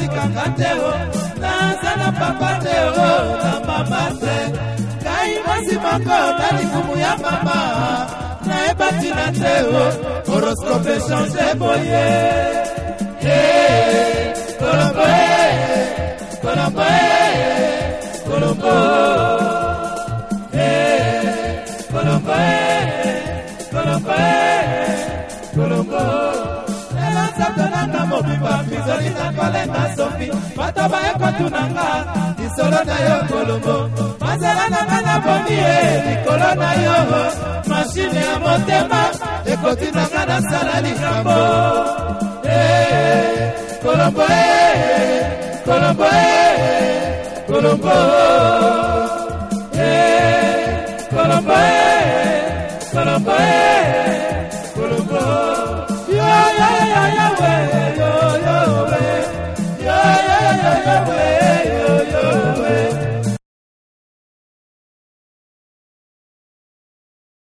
botikanga te o naza na papa te o na mama te kai mwasi moko na likumu ya mama naeba tina te o horoscope change boye Colombo Colombo Colombo Colombo Colombo Colombo Satonanga mobiba mizoli na kolenga sofi Matoba eko tunanga Isolo na yo Colombo Mazela na ngana bonie Nikolo na yo Machine ya motema Eko tunanga na sala likambo Colombo Colombo Colombo Colombo Colombo